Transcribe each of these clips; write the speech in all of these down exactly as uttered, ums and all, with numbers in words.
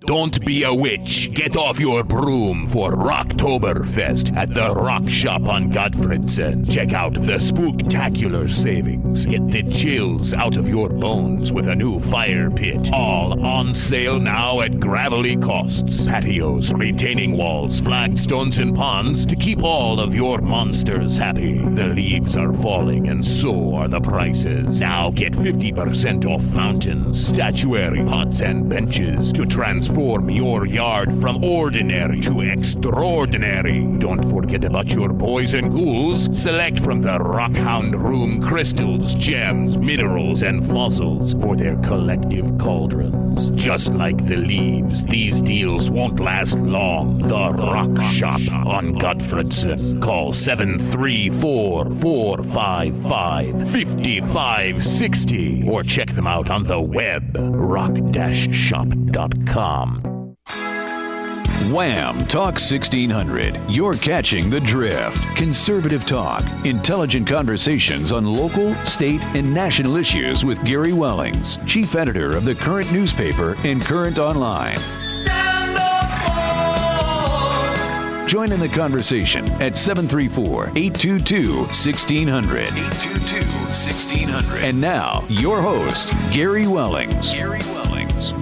Don't be a witch. Get off your broom for Rocktoberfest at the Rock Shop on Godfredson. Check out the spooktacular savings. Get the chills out of your bones with a new fire pit. All on sale now at gravelly costs. Patios, retaining walls, flagstones, and ponds to keep all of your monsters happy. The leaves are falling and so are the prices. Now get fifty percent off fountains, statuary, pots, and benches to transform your yard from ordinary to extraordinary. Don't forget about your boys and ghouls. Select from the Rockhound Room crystals, gems, minerals, and fossils for their collective cauldrons. Just like the leaves, these deals won't last long. The Rock Shop on Godfredson. Call seven three four, four five five, five five six zero or check them out on the web, rock dash shop dot com. Wham! Talk sixteen hundred. You're catching the drift. Conservative talk. Intelligent conversations on local, state, and national issues with Gary Wellings, chief editor of the Current newspaper and Current Online. Stand up for... Join in the conversation at seven three four, eight two two, one six zero zero. eight two two, one six zero zero. And now, your host, Gary Wellings. Gary Wellings.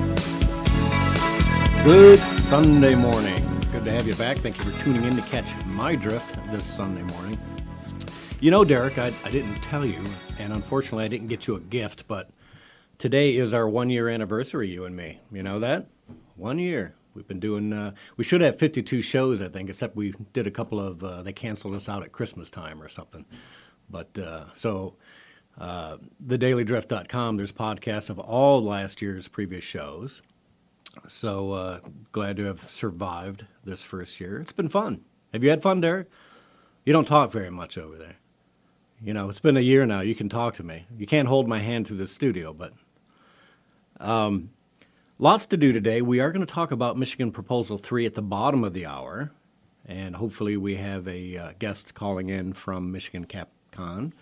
Good Sunday morning. Good to have you back. Thank you for tuning in to catch my drift this Sunday morning. You know, Derek, I, I didn't tell you, and unfortunately I didn't get you a gift, but today is our one-year anniversary, you and me. You know that? One year. We've been doing, uh, we should have fifty-two shows, I think, except we did a couple of, uh, they canceled us out at Christmas time or something. But, uh, so, uh, the daily drift dot com, there's podcasts of all last year's previous shows. So uh, glad to have survived this first year. It's been fun. Have you had fun, Derek? You don't talk very much over there. You know, it's been a year now. You can talk to me. You can't hold my hand through the studio, but um, lots to do today. We are going to talk about Michigan Proposal three at the bottom of the hour, and hopefully we have a uh, guest calling in from Michigan CapCon.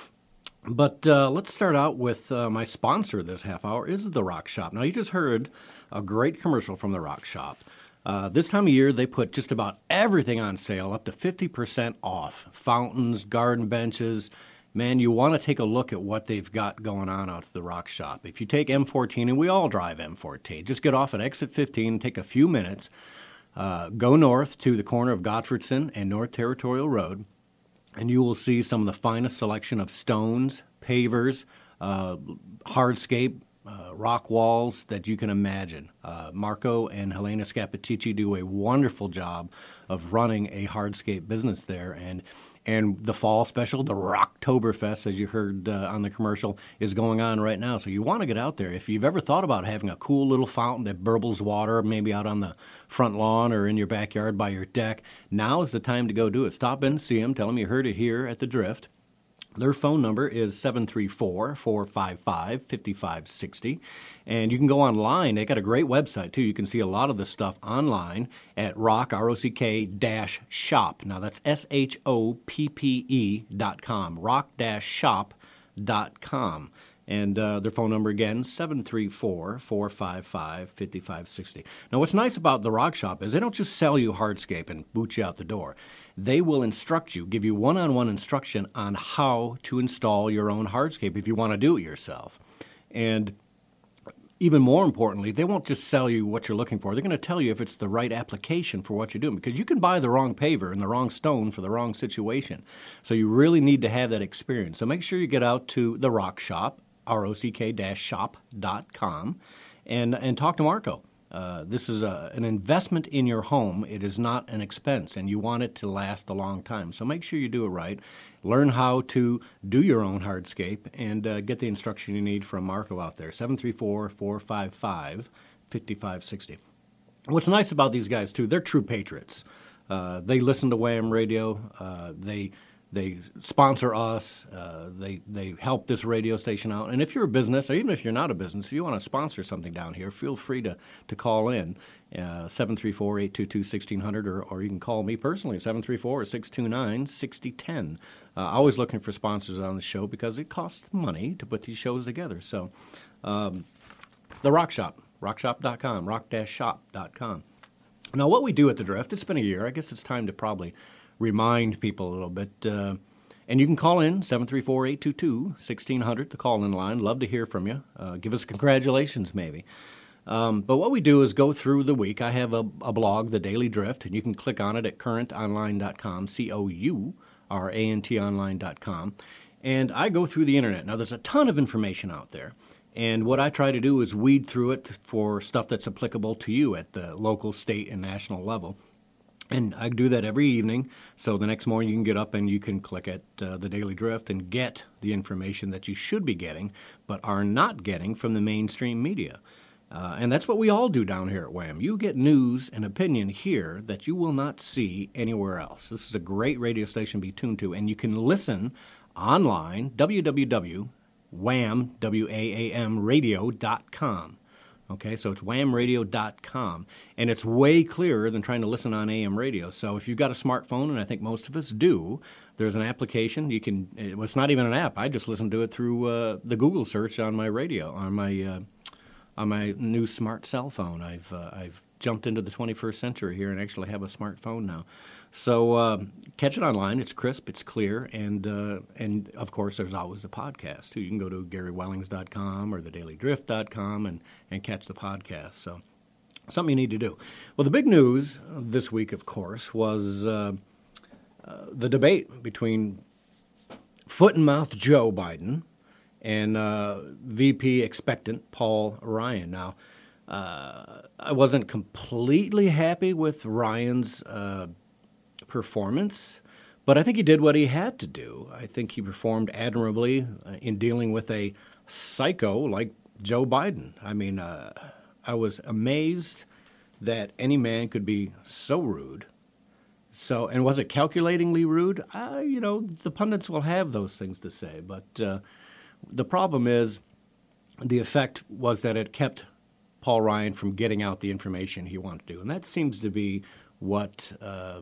But uh, let's start out with uh, my sponsor this half hour is The Rock Shop. Now, you just heard a great commercial from The Rock Shop. Uh, this time of year, they put just about everything on sale, up to fifty percent off. Fountains, garden benches. Man, you want to take a look at what they've got going on out at The Rock Shop. If you take M fourteen, and we all drive M fourteen, just get off at exit fifteen, take a few minutes, uh, go north to the corner of Godfredson and North Territorial Road, and you will see some of the finest selection of stones, pavers, uh, hardscape, uh, rock walls that you can imagine. Uh, Marco and Helena Scapitici do a wonderful job of running a hardscape business there, and and the fall special, the Rocktoberfest, as you heard uh, on the commercial, is going on right now. So you want to get out there. If you've ever thought about having a cool little fountain that burbles water, maybe out on the front lawn or in your backyard by your deck, now is the time to go do it. Stop in, see them, tell them you heard it here at The Drift. Their phone number is seven three four, four five five, five five six zero, and you can go online. They got a great website, too. You can see a lot of the stuff online at rock, R O C K, dash shop. Now, that's S H O P P E dot com, rock dash shop dot com. And uh, their phone number, again, seven three four, four five five, five five six zero. Now, what's nice about the Rock Shop is they don't just sell you hardscape and boot you out the door. They will instruct you, give you one-on-one instruction on how to install your own hardscape if you want to do it yourself. And even more importantly, they won't just sell you what you're looking for. They're going to tell you if it's the right application for what you're doing, because you can buy the wrong paver and the wrong stone for the wrong situation. So you really need to have that experience. So make sure you get out to The Rock Shop, R O C K dash shop dot com, and, and talk to Marco. Uh, this is a, an investment in your home. It is not an expense, and you want it to last a long time. So make sure you do it right. Learn how to do your own hardscape, and uh, get the instruction you need from Marco out there, seven three four, four five five, five five six zero. What's nice about these guys, too, they're true patriots. Uh, they listen to Wham Radio. Uh, they They sponsor us. Uh, they they help this radio station out. And if you're a business, or even if you're not a business, if you want to sponsor something down here, feel free to, to call in, uh, seven three four, eight two two, one six zero zero, or, or you can call me personally, seven three four, six two nine, six zero one zero. Uh, always looking for sponsors on the show because it costs money to put these shows together. So um, The Rock Shop, rock shop dot com, rock dash shop dot com. Now, what we do at the Drift, it's been a year. I guess it's time to probably remind people a little bit. Uh, and you can call in, seven three four, eight two two, one six zero zero, the call-in line. Love to hear from you. Uh, give us congratulations, maybe. Um, but what we do is go through the week. I have a, a blog, The Daily Drift, and you can click on it at current online dot com, C O U R A N T online dot com. And I go through the Internet. Now, there's a ton of information out there. And what I try to do is weed through it for stuff that's applicable to you at the local, state, and national level. And I do that every evening, so the next morning you can get up and you can click at uh, the Daily Drift and get the information that you should be getting but are not getting from the mainstream media. Uh, and that's what we all do down here at Wham. You get news and opinion here that you will not see anywhere else. This is a great radio station to be tuned to, and you can listen online, w w w dot wham, W A A M, radio dot com. Okay, so it's wham radio dot com, and it's way clearer than trying to listen on A M radio. So if you've got a smartphone, and I think most of us do, there's an application. You can. It's not even an app. I just listen to it through uh, the Google search on my radio, on my uh, on my new smart cell phone. I've uh, I've jumped into the twenty-first century here and actually have a smartphone now. So uh, catch it online. It's crisp, it's clear, and uh, and of course there's always the podcast too. You can go to gary wellings dot com or the daily drift dot com and, and catch the podcast. So something you need to do. Well, the big news this week, of course, was uh, uh, the debate between foot and mouth Joe Biden and uh, V P expectant Paul Ryan. Now, uh, I wasn't completely happy with Ryan's uh, performance, but I think he did what he had to do. I think he performed admirably uh, in dealing with a psycho like Joe Biden. I mean, uh, I was amazed that any man could be so rude. So, and was it calculatingly rude? Uh, you know, the pundits will have those things to say, but uh, the problem is the effect was that it kept Paul Ryan from getting out the information he wanted to do, and that seems to be what uh,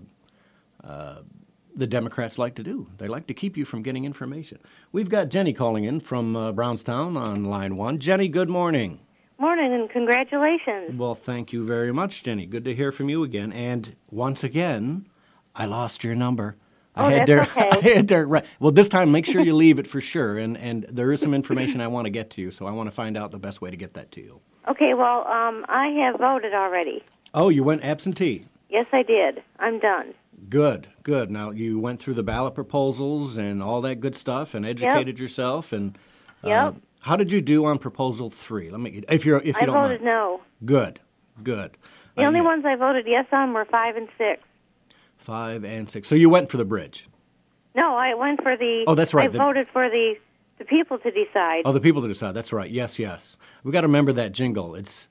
uh, the Democrats like to do. They like to keep you from getting information. We've got Jenny calling in from uh, Brownstown on line one. Jenny, good morning. Morning, and congratulations. Well, thank you very much, Jenny. Good to hear from you again. And once again, I lost your number. Oh, I had that's Derek, okay. I had Derek, right. Well, this time, make sure you leave it for sure. And, and there is some information I want to get to you, so I want to find out the best way to get that to you. Okay, well, um, I have voted already. Oh, you went absentee? Yes, I did. I'm done. Good, good. Now, you went through the ballot proposals and all that good stuff and educated Yep. yourself. And uh, Yep. how did you do on proposal three? Let me, if you're, if you I don't voted mind. no. Good, good. The Uh, only yeah. ones I voted yes on were five and six. Five and six. So you went for the bridge. No, I went for the... Oh, that's right, I the- voted for the, the people to decide. Oh, the people to decide. That's right. Yes, yes. We got to remember that jingle. It's,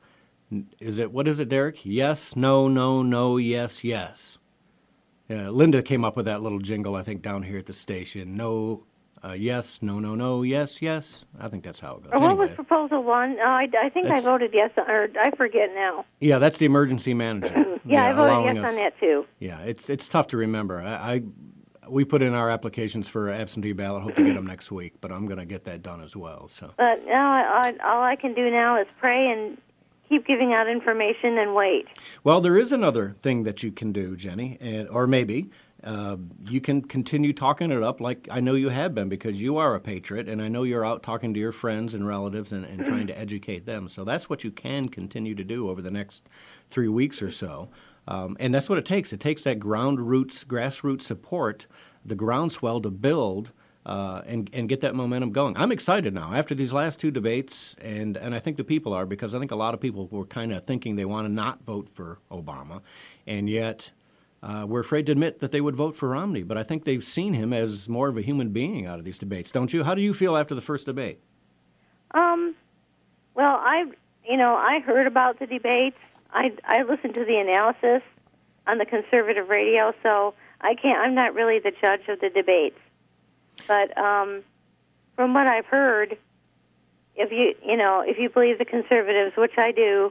is it, what is it, Derek? Yes, no, no, no, yes, yes. Yeah, Linda came up with that little jingle, I think, down here at the station. No, uh, yes, no, no, no, yes, yes. I think that's how it goes. Or what Anyway, was proposal one? Uh, I, I think That's- I voted yes, or I forget now. yeah, that's the emergency manager. Yeah, I voted allowing yes us- on that, too. Yeah, it's it's tough to remember. I, I we put in our applications for absentee ballot. Hope to get them next week, but I'm going to get that done as well. So. But now I, I, all I can do now is pray and keep giving out information and wait. Well, there is another thing that you can do, Jenny, and, or maybe uh, you can continue talking it up like I know you have been, because you are a patriot, and I know you're out talking to your friends and relatives and, and trying to educate them. So that's what you can continue to do over the next three weeks or so. Um, and that's what it takes. It takes that ground roots, grassroots support, the groundswell to build Uh, and, and get that momentum going. I'm excited now after these last two debates, and, and I think the people are, because I think a lot of people were kind of thinking they want to not vote for Obama, and yet uh, we're afraid to admit that they would vote for Romney. But I think they've seen him as more of a human being out of these debates, don't you? How do you feel after the first debate? Um, well, I, you know, I heard about the debates. I, I listened to the analysis on the conservative radio, so I can't. I'm not really the judge of the debates. But um, from what I've heard, if you you know if you believe the conservatives, which I do,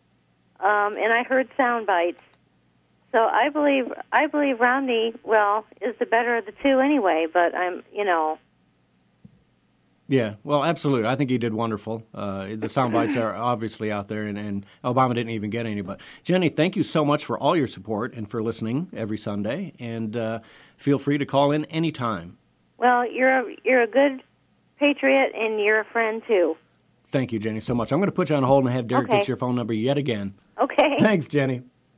um, and I heard sound bites, so I believe I believe Romney, well, is the better of the two anyway. But I'm you know Yeah, well, absolutely. I think he did wonderful. Uh, the sound bites are obviously out there, and, and Obama didn't even get any. But, Jenny, thank you so much for all your support and for listening every Sunday. And uh, feel free to call in anytime. Well, you're a, you're a good patriot, and you're a friend, too. Thank you, Jenny, so much. I'm going to put you on hold and have Derek okay. get your phone number yet again. Okay. Thanks, Jenny.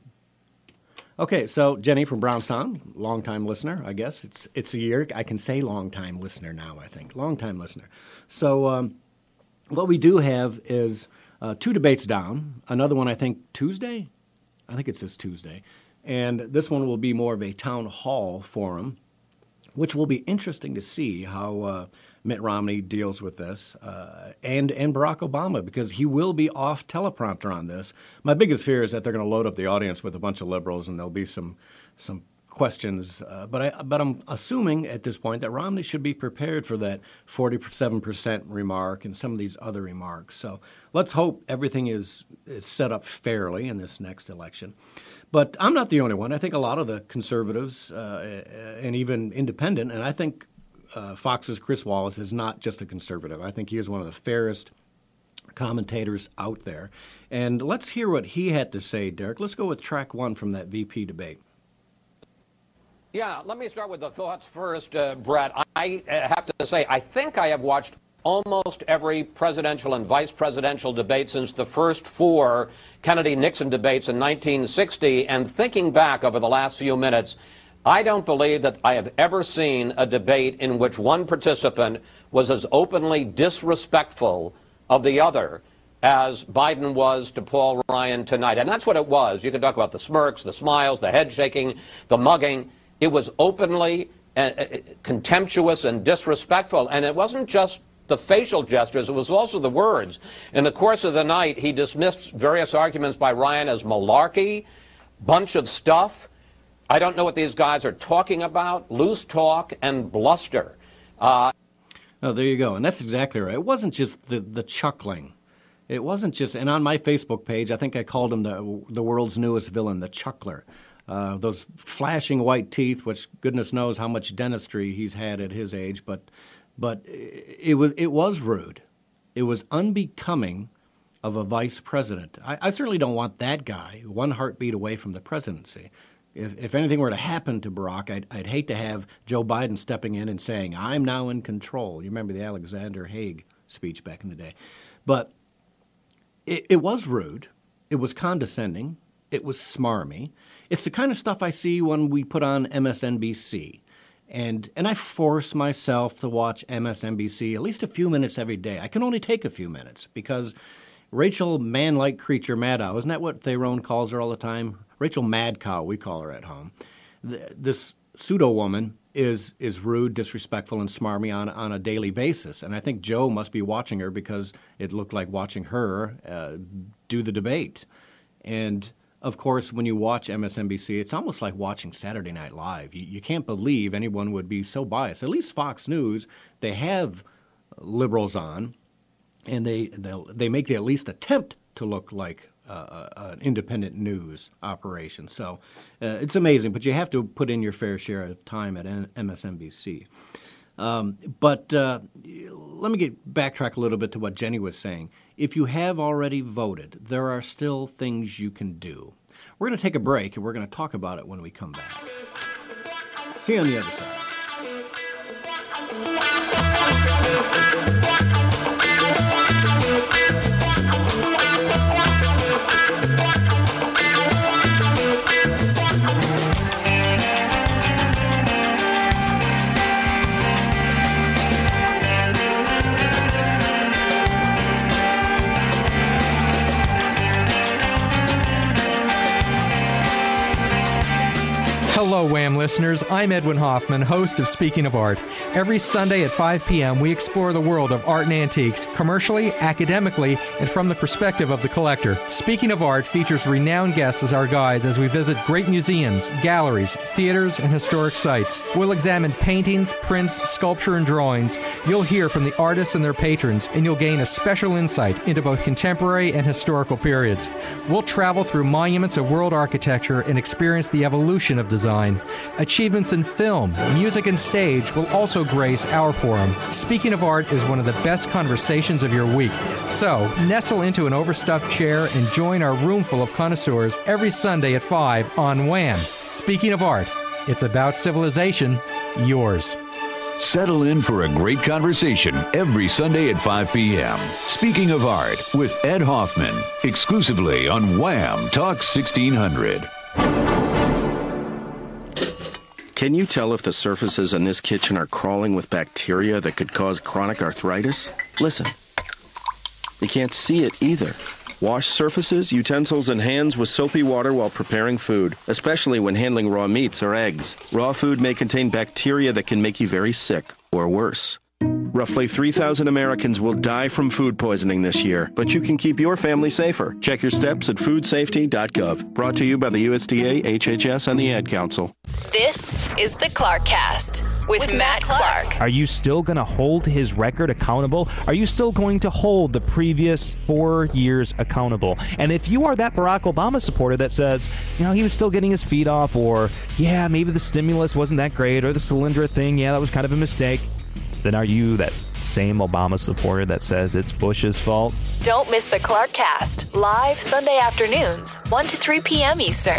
Okay, so Jenny from Brownstown, longtime listener, I guess. It's it's a year. I can say longtime listener now, I think. Longtime listener. So um, what we do have is uh, two debates down. Another one, I think, Tuesday? I think it's this Tuesday. And this one will be more of a town hall forum, which will be interesting to see how uh, Mitt Romney deals with this, uh, and, and Barack Obama, because he will be off teleprompter on this. My biggest fear is that they're going to load up the audience with a bunch of liberals, and there'll be some some questions. Uh, but I but I'm assuming at this point that Romney should be prepared for that forty-seven percent remark and some of these other remarks. So let's hope everything is, is set up fairly in this next election. But I'm not the only one. I think a lot of the conservatives uh, and even independent, and I think uh, Fox's Chris Wallace is not just a conservative. I think he is one of the fairest commentators out there. And let's hear what he had to say, Derek. Let's go with track one from that V P debate. Yeah, let me start with the thoughts first, uh, Brett. I have to say, I think I have watched almost every presidential and vice presidential debate since the first four Kennedy-Nixon debates in nineteen sixty, and thinking back over the last few minutes, I don't believe that I have ever seen a debate in which one participant was as openly disrespectful of the other as Biden was to Paul Ryan tonight. And that's what it was. You can talk about the smirks, the smiles, the head shaking, the mugging. It was openly uh, contemptuous and disrespectful, and it wasn't just the facial gestures, it was also the words. In the course of the night, he dismissed various arguments by Ryan as malarkey, bunch of stuff. I don't know what these guys are talking about, loose talk and bluster. Uh, oh, there you go. And that's exactly right. It wasn't just the, the chuckling. It wasn't just, and on my Facebook page, I think I called him the, the world's newest villain, the chuckler. Uh, those flashing white teeth, which goodness knows how much dentistry he's had at his age, but But it was it was rude. It was unbecoming of a vice president. I, I certainly don't want that guy one heartbeat away from the presidency. If, if anything were to happen to Barack, I'd, I'd hate to have Joe Biden stepping in and saying, I'm now in control. You remember the Alexander Haig speech back in the day. But it, it was rude. It was condescending. It was smarmy. It's the kind of stuff I see when we put on M S N B C. And and I force myself to watch M S N B C at least a few minutes every day. I can only take a few minutes because Rachel Man-like Creature Maddow, isn't that what Theron calls her all the time? Rachel Mad Cow, we call her at home. This pseudo-woman is is rude, disrespectful, and smarmy on, on a daily basis. And I think Joe must be watching her because it looked like watching her uh, do the debate. And of course, when you watch M S N B C, it's almost like watching Saturday Night Live. You, you can't believe anyone would be so biased. At least Fox News, they have liberals on, and they they make the at least attempt to look like uh, an independent news operation. So uh, it's amazing, but you have to put in your fair share of time at M S N B C. Um, but uh, let me get backtrack a little bit to what Jenny was saying. If you have already voted, there are still things you can do. We're going to take a break, and we're going to talk about it when we come back. See you on the other side. Hello, Wham listeners. I'm Edwin Hoffman, host of Speaking of Art. Every Sunday at five p.m., we explore the world of art and antiques, commercially, academically, and from the perspective of the collector. Speaking of Art features renowned guests as our guides as we visit great museums, galleries, theaters, and historic sites. We'll examine paintings, prints, sculpture, and drawings, you'll hear from the artists and their patrons, and you'll gain a special insight into both contemporary and historical periods. We'll travel through monuments of world architecture and experience the evolution of design. Achievements in film, music, and stage will also grace our forum. Speaking of Art is one of the best conversations of your week. So, nestle into an overstuffed chair and join our room full of connoisseurs every Sunday at five on Wham! Speaking of Art, it's about civilization, yours. Settle in for a great conversation every Sunday at five p.m. Speaking of Art with Ed Hoffman, exclusively on Wham! Talk sixteen hundred. Can you tell if the surfaces in this kitchen are crawling with bacteria that could cause chronic arthritis? Listen. You can't see it either. Wash surfaces, utensils, and hands with soapy water while preparing food, especially when handling raw meats or eggs. Raw food may contain bacteria that can make you very sick, or worse. Roughly three thousand Americans will die from food poisoning this year, but you can keep your family safer. Check your steps at food safety dot gov. Brought to you by the U S D A, H H S, and the Ad Council. This is the Clarkcast with, with Matt Clark. Are you still going to hold his record accountable? Are you still going to hold the previous four years accountable? And if you are that Barack Obama supporter that says, you know, he was still getting his feet off, or, yeah, maybe the stimulus wasn't that great, or the Solyndra thing, yeah, that was kind of a mistake, then are you that same Obama supporter that says it's Bush's fault? Don't miss the Clarkcast, live Sunday afternoons, one to three p.m. Eastern.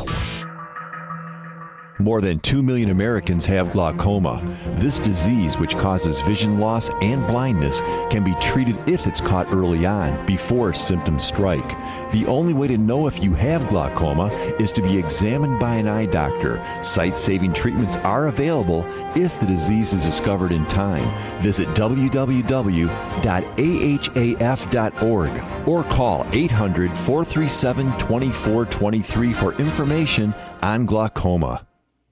More than two million Americans have glaucoma. This disease, which causes vision loss and blindness, can be treated if it's caught early on, before symptoms strike. The only way to know if you have glaucoma is to be examined by an eye doctor. Sight-saving treatments are available if the disease is discovered in time. Visit w w w dot a h a f dot org or call eight hundred, four three seven, two four two three for information on glaucoma.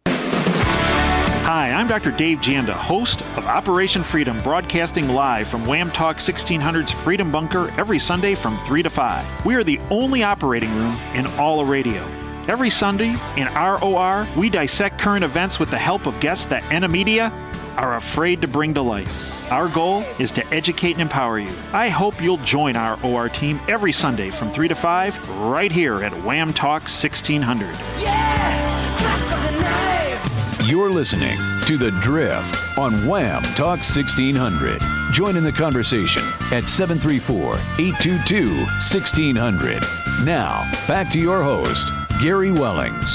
Hi, I'm Doctor Dave Janda, host of Operation Freedom, broadcasting live from Wham Talk sixteen hundred's Freedom Bunker every Sunday from three to five. We are the only operating room in all of radio. Every Sunday in R O R, we dissect current events with the help of guests that N M Media are afraid to bring to light. Our goal is to educate and empower you. I hope you'll join our O R team every Sunday from three to five right here at Wham Talk sixteen hundred. Yeah! You're listening to The Drift on Wham Talk sixteen hundred. Join in the conversation at seven three four, eight two two, one six zero zero. Now, back to your host, Gary Wellings.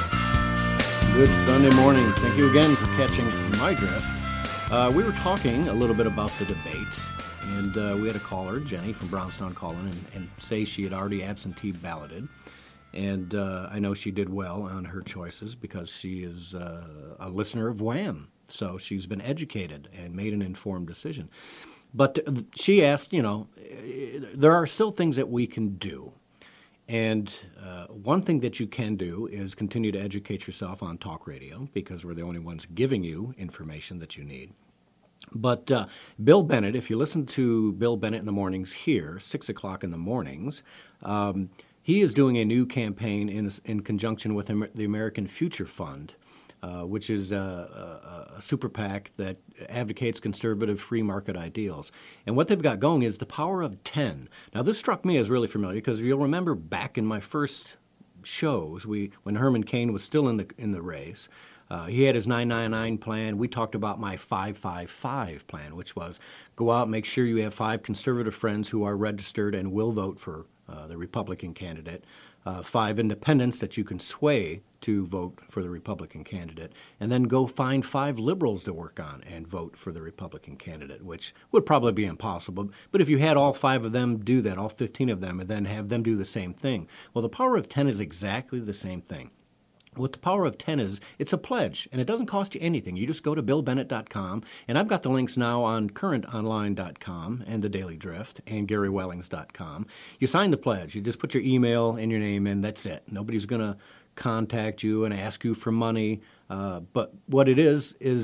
Good Sunday morning. Thank you again for catching my drift. Uh, we were talking a little bit about the debate, and uh, we had a caller, Jenny from Brownstown, calling and, and say she had already absentee balloted. And uh, I know she did well on her choices because she is uh, a listener of Wham. So she's been educated and made an informed decision. But she asked, you know, there are still things that we can do. And uh, one thing that you can do is continue to educate yourself on talk radio because we're the only ones giving you information that you need. But uh, Bill Bennett, if you listen to Bill Bennett in the mornings here, six o'clock in the mornings, um, he is doing a new campaign in in conjunction with the American Future Fund, uh, which is a, a, a super PAC that advocates conservative free market ideals. And what they've got going is the power of ten. Now, this struck me as really familiar because you'll remember back in my first shows, we when Herman Cain was still in the in the race, uh, he had his nine nine nine plan. We talked about my five five five plan, which was go out and make sure you have five conservative friends who are registered and will vote for Uh, the Republican candidate, uh, five independents that you can sway to vote for the Republican candidate, and then go find five liberals to work on and vote for the Republican candidate, which would probably be impossible. But if you had all five of them do that, all fifteen of them, and then have them do the same thing, well, the power of ten is exactly the same thing. What the power of ten is, it's a pledge, and it doesn't cost you anything. You just go to bill bennett dot com, and I've got the links now on current online dot com and the Daily Drift and gary wellings dot com. You sign the pledge. You just put your email and your name in. That's it. Nobody's going to contact you and ask you for money. Uh, but what it is is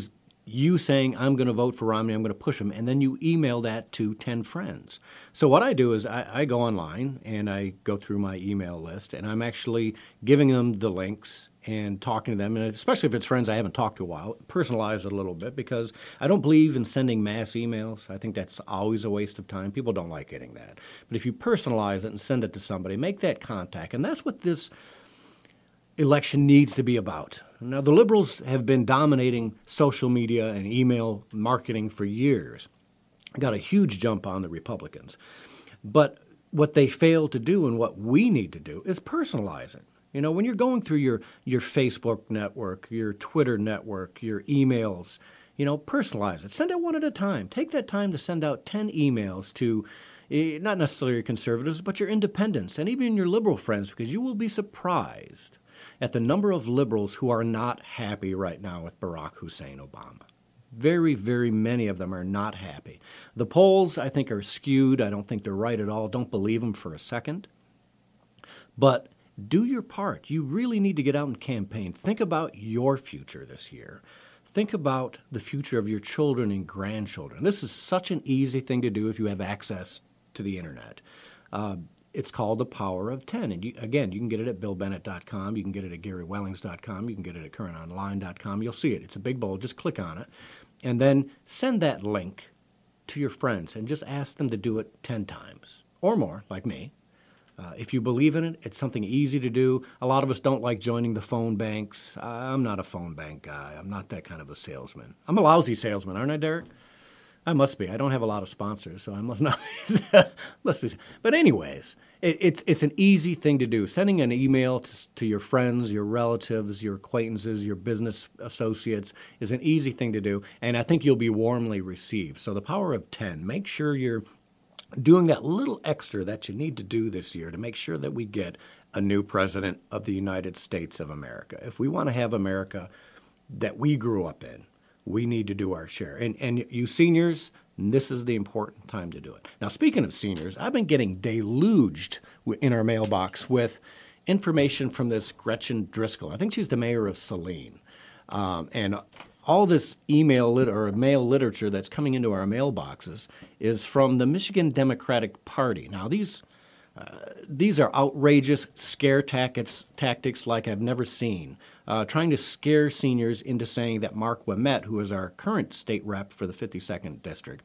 you saying, I'm going to vote for Romney, I'm going to push him, and then you email that to ten friends. So what I do is I, I go online and I go through my email list, and I'm actually giving them the links and talking to them, and especially if it's friends I haven't talked to a while, personalize it a little bit, because I don't believe in sending mass emails. I think that's always a waste of time. People don't like getting that. But if you personalize it and send it to somebody, make that contact, and that's what this election needs to be about. Now, the liberals have been dominating social media and email marketing for years. Got a huge jump on the Republicans. But what they fail to do and what we need to do is personalize it. You know, when you're going through your, your Facebook network, your Twitter network, your emails, you know, personalize it. Send it one at a time. Take that time to send out ten emails to eh, not necessarily your conservatives, but your independents and even your liberal friends, because you will be surprised at the number of liberals who are not happy right now with Barack Hussein Obama. Very, very many of them are not happy. The polls, I think, are skewed. I don't think they're right at all. Don't believe them for a second. But do your part. You really need to get out and campaign. Think about your future this year. Think about the future of your children and grandchildren. This is such an easy thing to do if you have access to the internet. Uh, It's called The Power of ten. And you, again, you can get it at bill bennett dot com. You can get it at gary wellings dot com. You can get it at current online dot com. You'll see it. It's a big bowl. Just click on it. And then send that link to your friends and just ask them to do it ten times or more, like me. Uh, if you believe in it, it's something easy to do. A lot of us don't like joining the phone banks. I'm not a phone bank guy. I'm not that kind of a salesman. I'm a lousy salesman, aren't I, Derek? I must be. I don't have a lot of sponsors, so I must not be. must be. But anyways, it, it's it's an easy thing to do. Sending an email to, to your friends, your relatives, your acquaintances, your business associates is an easy thing to do, and I think you'll be warmly received. So the power of ten. Make sure you're doing that little extra that you need to do this year to make sure that we get a new president of the United States of America. If we want to have America that we grew up in, we need to do our share. And and you seniors, this is the important time to do it. Now, speaking of seniors, I've been getting deluged in our mailbox with information from this Gretchen Driscoll. I think she's the mayor of Saline. Um, and all this email lit- or mail literature that's coming into our mailboxes is from the Michigan Democratic Party. Now, these uh, these are outrageous scare tactics, tactics like I've never seen. Uh, trying to scare seniors into saying that Mark Ouimet, who is our current state rep for the fifty-second District,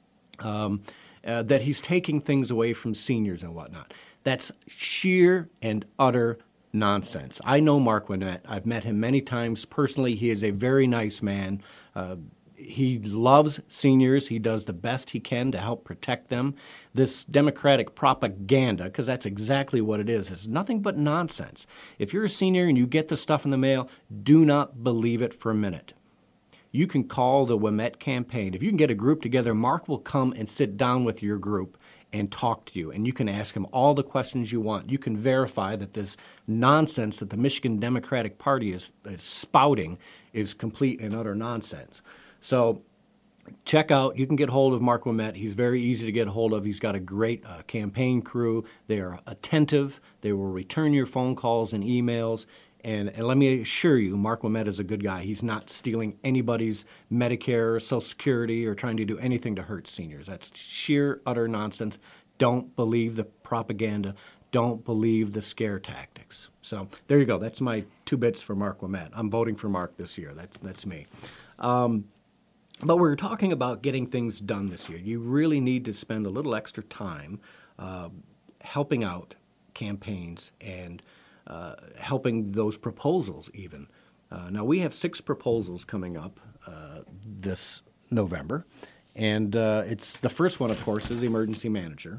um, uh, that he's taking things away from seniors and whatnot. That's sheer and utter nonsense. I know Mark Ouimet. I've met him many times personally. He is a very nice man. Uh, he loves seniors. He does the best he can to help protect them. This Democratic propaganda, because that's exactly what it is, is nothing but nonsense. If you're a senior and you get the stuff in the mail, do not believe it for a minute. You can call the Ouimet campaign. If you can get a group together, Mark will come and sit down with your group and talk to you, and you can ask him all the questions you want. You can verify that this nonsense that the Michigan Democratic Party is, is spouting is complete and utter nonsense. So check out, you can get hold of Mark Ouimet. He's very easy to get hold of. He's got a great uh, campaign crew. They are attentive. They will return your phone calls and emails. And, and let me assure you, Mark Ouimet is a good guy. He's not stealing anybody's Medicare or Social Security or trying to do anything to hurt seniors. That's sheer, utter nonsense. Don't believe the propaganda. Don't believe the scare tactics. So there you go. That's my two bits for Mark Ouimet. I'm voting for Mark this year. That's, that's me. Um, but we're talking about getting things done this year. You really need to spend a little extra time uh, helping out campaigns and Uh, helping those proposals even. Uh, now, we have six proposals coming up uh, this November, and uh, it's the first one, of course, is the emergency manager.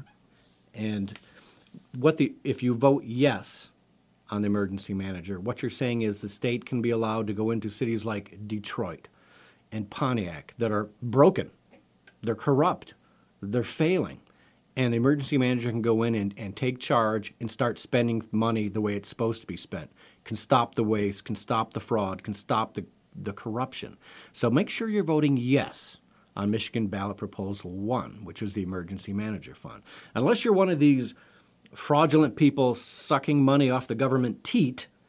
And what the if you vote yes on the emergency manager, what you're saying is the state can be allowed to go into cities like Detroit and Pontiac that are broken, they're corrupt, they're failing. And the emergency manager can go in and, and take charge and start spending money the way it's supposed to be spent, can stop the waste, can stop the fraud, can stop the, the corruption. So make sure you're voting yes on Michigan ballot proposal one, which is the emergency manager fund. Unless you're one of these fraudulent people sucking money off the government teat,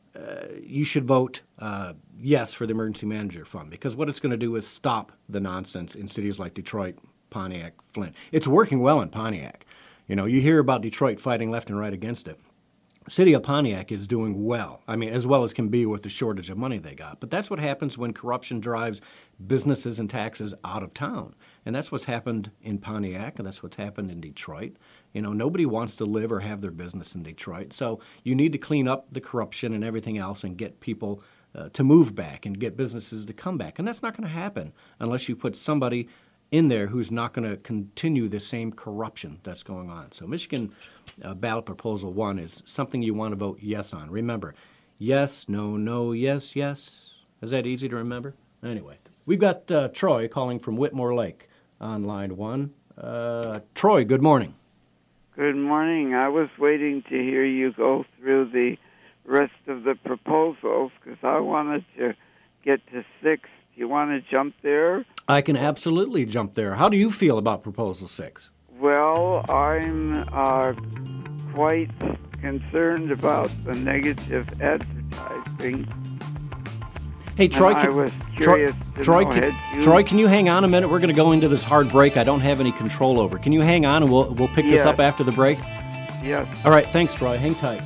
uh, you should vote uh, yes for the Emergency Manager Fund, because what it's going to do is stop the nonsense in cities like Detroit, Pontiac, Flint. It's working well in Pontiac. You know, you hear about Detroit fighting left and right against it. City of Pontiac is doing well. I mean, as well as can be with the shortage of money they got. But that's what happens when corruption drives businesses and taxes out of town. And that's what's happened in Pontiac, and that's what's happened in Detroit. You know, nobody wants to live or have their business in Detroit. So you need to clean up the corruption and everything else and get people uh, to move back and get businesses to come back. And that's not going to happen unless you put somebody in there who's not going to continue the same corruption that's going on. So Michigan uh, ballot proposal one is something you want to vote yes on. Remember, yes, no, no, yes, yes. Is that easy to remember? Anyway, we've got uh, Troy calling from Whitmore Lake on line one. Uh, Troy, good morning. Good morning. I was waiting to hear you go through the rest of the proposals because I wanted to get to six. Do you want to jump there? I can absolutely jump there. How do you feel about Proposal six? Well, I'm uh, quite concerned about the negative advertising. Hey, Troy, and can, I was curious Troy, to Troy, know, can, you... Troy, can you hang on a minute? We're going to go into this hard break I don't have any control over. Can you hang on and we'll, we'll pick yes. this up after the break? Yes. All right, thanks, Troy. Hang tight.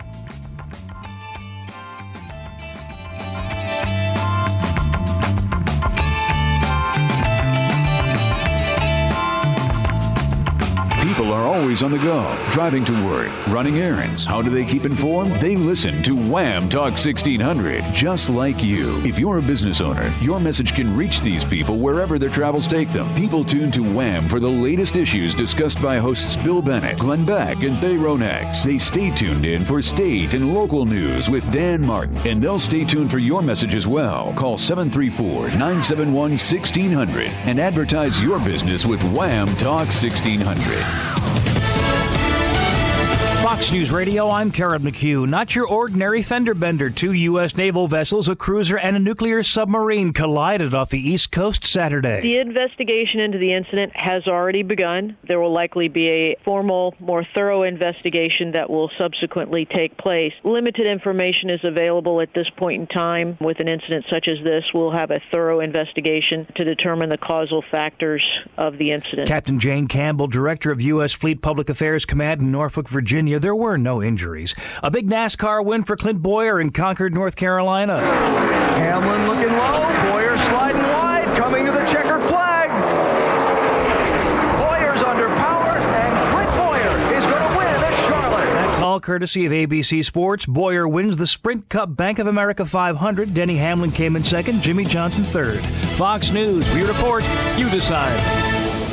People are always on the go, driving to work, running errands. How do they keep informed? They listen to Wham Talk sixteen hundred, just like you. If you're a business owner, your message can reach these people wherever their travels take them. People tune to Wham for the latest issues discussed by hosts Bill Bennett, Glenn Beck, and Thay Ronex. They stay tuned in for state and local news with Dan Martin, and they'll stay tuned for your message as well. Call seven three four, nine seven one, one six zero zero and advertise your business with Wham Talk sixteen hundred. Fox News Radio, I'm Karen McHugh. Not your ordinary fender bender. Two U S naval vessels, a cruiser and a nuclear submarine, collided off the East Coast Saturday. The investigation into the incident has already begun. There will likely be a formal, more thorough investigation that will subsequently take place. Limited information is available at this point in time. With an incident such as this, we'll have a thorough investigation to determine the causal factors of the incident. Captain Jane Campbell, Director of U S Fleet Public Affairs Command in Norfolk, Virginia. There were no injuries. A big NASCAR win for Clint Boyer in Concord, North Carolina. Hamlin looking low. Boyer sliding wide, coming to the checkered flag. Boyer's under power, and Clint Boyer is going to win at Charlotte. That call courtesy of A B C Sports. Boyer wins the Sprint Cup Bank of America five hundred. Denny Hamlin came in second. Jimmy Johnson third. Fox News. We report. You decide.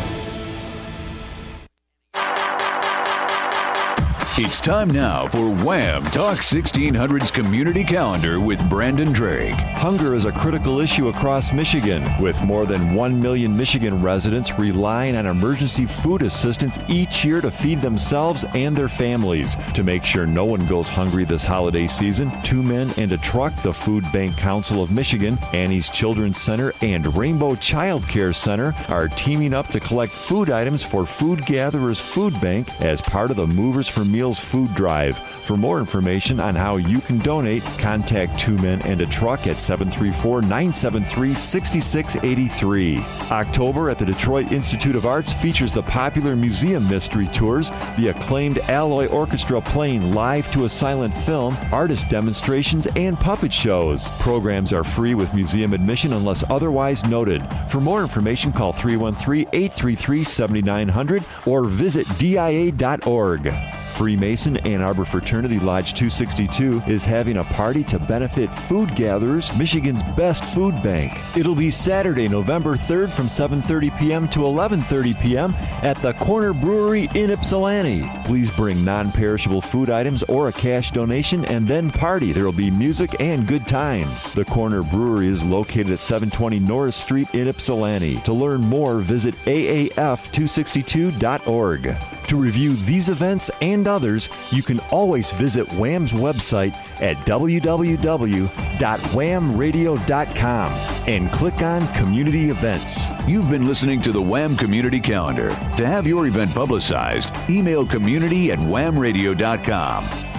It's time now for Wham Talk sixteen hundred's Community Calendar with Brandon Drake. Hunger is a critical issue across Michigan, with more than one million Michigan residents relying on emergency food assistance each year to feed themselves and their families. To make sure no one goes hungry this holiday season, Two Men and a Truck, the Food Bank Council of Michigan, Annie's Children's Center, and Rainbow Child Care Center are teaming up to collect food items for Food Gatherers Food Bank as part of the Movers for Meals food drive. For more information on how you can donate, contact Two Men and a Truck at seven three four, nine seven three, six six eight three. October at the Detroit Institute of Arts features the popular museum mystery tours, the acclaimed Alloy Orchestra playing live to a silent film, artist demonstrations, and puppet shows. Programs are free with museum admission unless otherwise noted. For more information, call three one three, eight three three, seven nine zero zero or visit D I A dot org. Freemason Ann Arbor Fraternity Lodge two sixty-two is having a party to benefit Food Gatherers, Michigan's best food bank. It'll be Saturday, November third from seven thirty p.m. to eleven thirty p.m. at the Corner Brewery in Ypsilanti. Please bring non-perishable food items or a cash donation and then party. There will be music and good times. The Corner Brewery is located at seven twenty Norris Street in Ypsilanti. To learn more, visit A A F two sixty-two dot org. To review these events and others, you can always visit Wham's website at w w w dot wham radio dot com and click on Community Events. You've been listening to the Wham Community Calendar. To have your event publicized, email community at wham radio dot com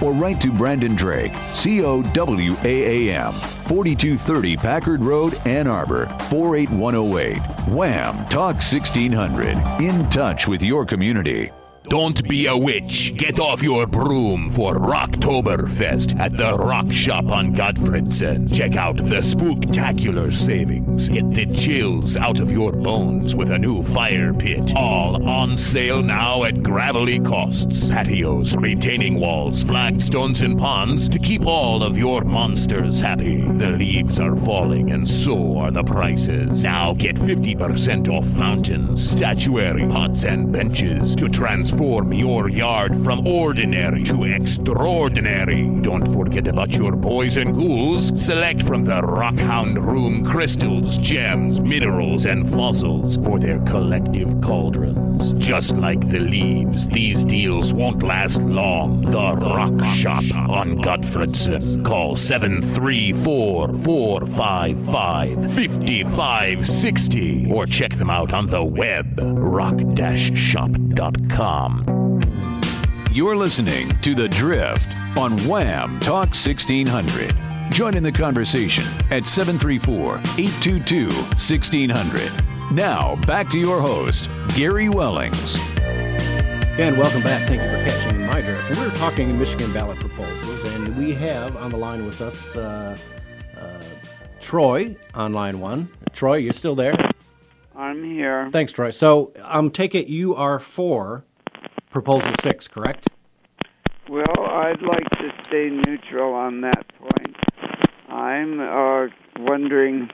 or write to Brandon Drake, C O W A A M, forty-two thirty Packard Road, Ann Arbor, four eight one oh eight. Wham! Talk sixteen hundred. In touch with your community. Don't be a witch. Get off your broom for Rocktoberfest at the Rock Shop on Gottfriedson. Check out the spooktacular savings. Get the chills out of your bones with a new fire pit. All on sale now at gravelly costs. Patios, retaining walls, flagstones, and ponds to keep all of your monsters happy. The leaves are falling and so are the prices. Now get fifty percent off fountains, statuary, pots, and benches to transform Transform your yard from ordinary to extraordinary. Don't forget about your boys and ghouls. Select from the Rockhound Room crystals, gems, minerals, and fossils for their collective cauldrons. Just like the leaves, these deals won't last long. The Rock Shop on Gottfriedson. Call seven three four, four five five, five five six zero or check them out on the web, rock dash shop dot com. You're listening to The Drift on Wham! Talk sixteen hundred. Join in the conversation at seven three four, eight two two, one six zero zero. Now, back to your host, Gary Wellings. And welcome back. Thank you for catching my drift. And we're talking Michigan ballot proposals, and we have on the line with us uh, uh, Troy on line one. Troy, you still there? I'm here. Thanks, Troy. So I'm um, take it you are for Proposal six, correct? Well, I'd like to stay neutral on that point. I'm uh, wondering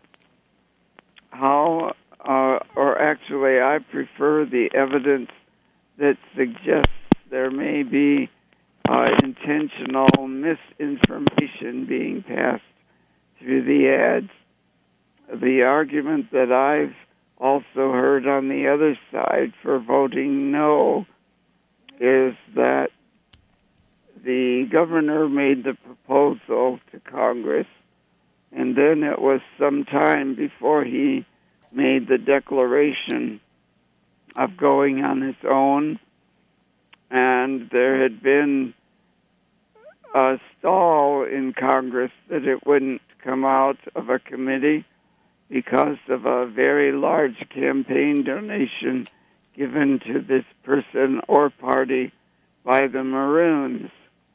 how, uh, or actually I prefer the evidence that suggests there may be uh, intentional misinformation being passed through the ads. The argument that I've also heard on the other side for voting no is that the governor made the proposal to Congress, and then it was some time before he made the declaration of going on his own, and there had been a stall in Congress that it wouldn't come out of a committee because of a very large campaign donation given to this person or party by the Maroons.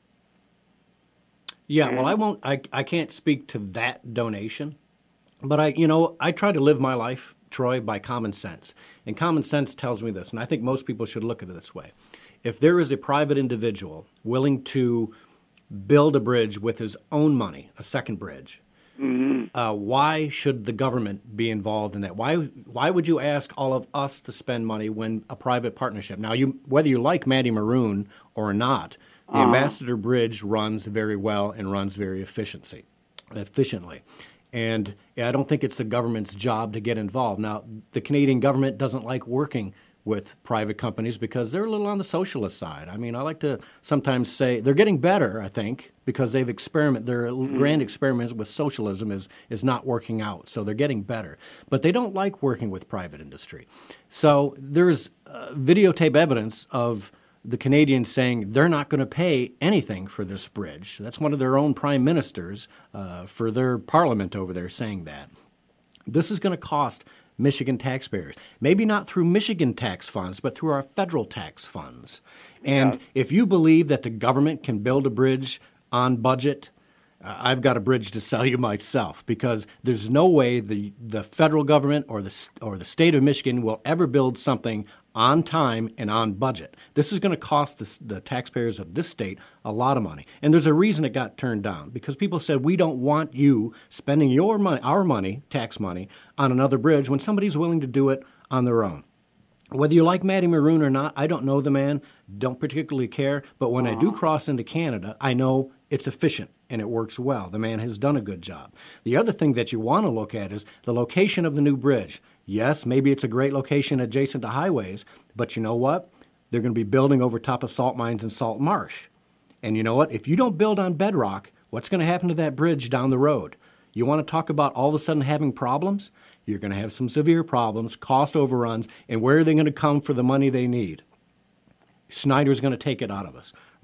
Yeah, well, I won't. I I can't speak to that donation, but I, you know, I try to live my life, Troy, by common sense, and common sense tells me this, and I think most people should look at it this way: if there is a private individual willing to build a bridge with his own money, a second bridge. Mm-hmm. Uh, why should the government be involved in that? Why why would you ask all of us to spend money when a private partnership? Now, you whether you like Matty Maroon or not, the uh-huh. Ambassador Bridge runs very well and runs very efficiency, efficiently. And I don't think it's the government's job to get involved. Now, the Canadian government doesn't like working with private companies because they're a little on the socialist side. I mean, I like to sometimes say they're getting better, I think, because they've experimented. Their mm. grand experiments with socialism is is not working out, so they're getting better. But they don't like working with private industry. So there's uh, videotape evidence of the Canadians saying they're not going to pay anything for this bridge. That's one of their own prime ministers uh, for their parliament over there saying that. This is going to cost Michigan taxpayers. Maybe not through Michigan tax funds, but through our federal tax funds. And yeah. if you believe that the government can build a bridge on budget, uh, I've got a bridge to sell you myself, because there's no way the, the federal government or the or the state of Michigan will ever build something on time and on budget. This is going to cost the, the taxpayers of this state a lot of money. And there's a reason it got turned down, because people said, we don't want you spending your money, our money, tax money, on another bridge when somebody's willing to do it on their own. Whether you like Matty Maroon or not, I don't know the man, don't particularly care, but when uh-huh. I do cross into Canada, I know it's efficient and it works well. The man has done a good job. The other thing that you want to look at is the location of the new bridge. Yes, maybe it's a great location adjacent to highways, but you know what? They're going to be building over top of salt mines and salt marsh. And you know what? If you don't build on bedrock, what's going to happen to that bridge down the road? You want to talk about all of a sudden having problems? You're going to have some severe problems, cost overruns, and where are they going to come for the money they need? Snyder's going to take it out of us.